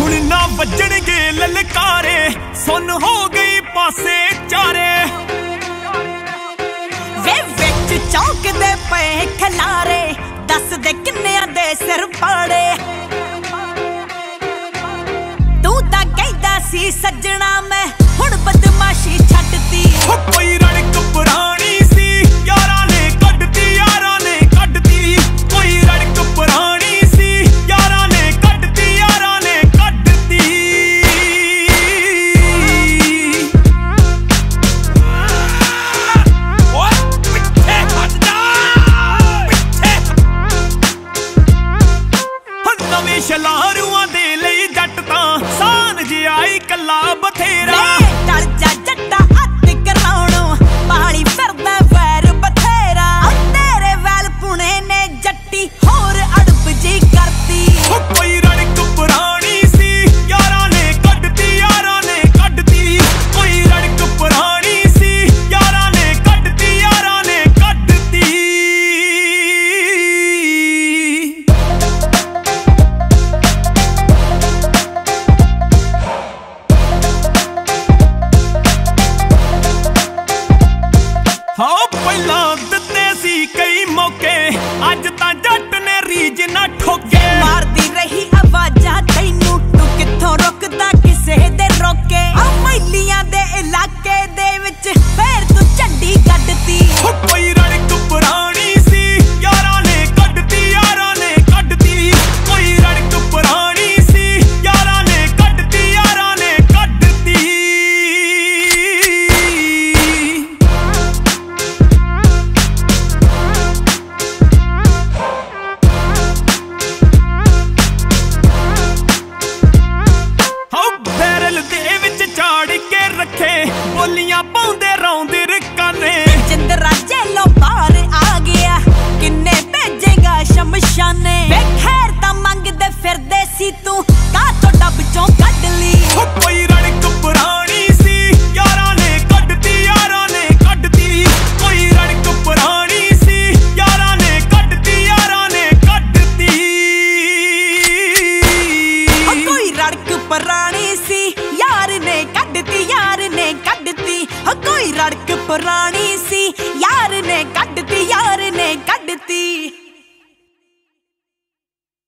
ਹੁਣ ਨਾ ਵੱਜਣਗੇ ਲਲਕਾਰੇ, ਸੁਣ ਹੋ ਗਈ ਪਾਸੇ ਚਾਰੇ। ਵੇ ਵਿੱਚ ਚੌਂਕਦੇ ਪਏ ਖਲਾਰੇ, ਦੱਸ ਦੇ ਕਿੰਨਿਆਂ ਦੇ ਸਿਰ ਪਾੜੇ। ਤੂੰ ਤਾਂ ਕਹਿੰਦਾ ਸੀ ਸੱਜਣਾ ਮੈਂ ਹੁਣ ਬਦਮਾਸ਼ੀ ਛੱਡਤੀ। ਕੋਈ ਰੜਕ ਪੁਰਾਣੀ ਸੀ ਯਾਰਾਂ ਨੇ ਕੱਢਤੀ, ਯਾਰਾਂ ਨੇ ਕੱਢਤੀ। ਕੋਈ ਰੜਕ ਪੁਰਾਣੀ ਸੀ ਯਾਰਾਂ ਨੇ ਕੱਢਤੀ, ਯਾਰਾਂ ਨੇ ਕੱਢਤੀ। ਓਏ ਪਿੱਛੇ ਹਟ ਜਾ, ਪਿੱਛੇ। ਨਵੇਂ ਸ਼ਲਾਰੂਆਂ ਦੇ ਲਈ ਜੱਟ ਤਾਂ ਸਾਨ ਜਿਹਾ ਹੀ ਕੱਲਾ ਬਥੇਰਾ। ਟਲ ਜਾ ਜੱਟਾ ਹੱਥ ਕਰਾਉਣੋਂ, ਪਾਣੀ ਫਿਰਦਾ ਵੈਰ ਬਥੇਰਾ। ਤੇਰੇ ਵੈਲ ਪੁਣੇ ਨੇ ਜੱਟੀ ਹੋਰ ਅੜਪ ਜੀ ਕਰਤੀ। ਕੋਈ ਰੜਕ ਪੁਰਾਣੀ ਸੀ ਯਾਰਾਂ ਨੇ ਕੱਢਤੀ, ਯਾਰਾਂ ਨੇ ਕੱਢਤੀ। ਕੋਈ ਰੜਕ ਪੁਰਾਣੀ ਸੀ ਯਾਰਾਂ ਨੇ ਕੱਢਤੀ, ਯਾਰਾਂ ਨੇ ਕੱਢਤੀ। ਹਾਂ ਪਹਿਲਾਂ ਦਿੱਤੇ ਸੀ ਕਈ ਮੌਕੇ, ਅੱਜ ਤਾਂ ਜੱਟ ਨੇ ਰੀਝ ਨਾ ਠੋਕੇ। ਮਾਰਦੀ ਰਹੀ ਆਵਾਜ਼ਾਂ ਤੈਨੂੰ, ਤੂੰ ਕਿੱਥੋਂ ਰੁਕਦਾ ਕਿਸੇ ਦੇ ਰੋਕੇ। ਮੈਲੀਆਂ ਦੇ ਇਲਾਕੇ ਦੇ ਵਿੱਚ ਫੇਰ ਤੂੰ ਝੰਡੀ ਗੱਡਤੀ। ਕੋਈ ਰੜਕ ਪੁਰਾਣੀ ਸੀ ਯਾਰਾਂ ਨੇ ਕੱਢਤੀ, ਯਾਰਾਂ ਨੇ ਕੱਢਤੀ। ਕੋਈ ਰੜਕ ਪੁਰਾਣੀ ਸੀ ਯਾਰਾਂ ਨੇ ਕੱਢਤੀ, ਯਾਰਾਂ ਨੇ ਕੱਢਤੀ। ਬੈਰਲ ਦੇ ਵਿੱਚ ਝਾੜ ਕੇ ਰੱਖੇ, ਬੋਲੀਆਂ ਪਾਉਂਦੇ ਰੌਂਦੇ ਰਕਾਨੇ। ਜਿੰਦਰਾ ਜੇਲੋਂ ਬਾਹਰ ਆ ਗਿਆ, ਕਿੰਨੇ ਭੇਜੇਗਾ ਸ਼ਮਸ਼ਾਨੇ। ਵੇ ਖੈਰ ਤਾਂ ਮੰਗਦੇ ਫਿਰਦੇ ਸੀ ਤੂੰ, ਕਾਹਤੋਂ ਡੱਬ ਚੋਂ ਕੱਢ ਲਈ। ਕੋਈ ਰੜਕ ਪੁਰਾਣੀ ਸੀ ਯਾਰਾਂ ਨੇ ਕੱਢਤੀ, ਯਾਰਾਂ ਨੇ ਕੱਢਤੀ। ਕੋਈ ਰੜਕ ਪੁਰਾਣੀ ਸੀ ਯਾਰਾਂ ਨੇ ਕੱਢਤੀ, ਯਾਰਾਂ ਨੇ ਕੱਢਤੀ। ਕੋਈ ਰੜਕ ਪੁਰਾਣੀ ਸੀ ਯਾਰ ਨੇ ਕੱਢਤੀ, ਯਾਰ ਨੇ ਕੱਢਤੀ। ਕੋਈ ਰੜਕ ਪੁਰਾਣੀ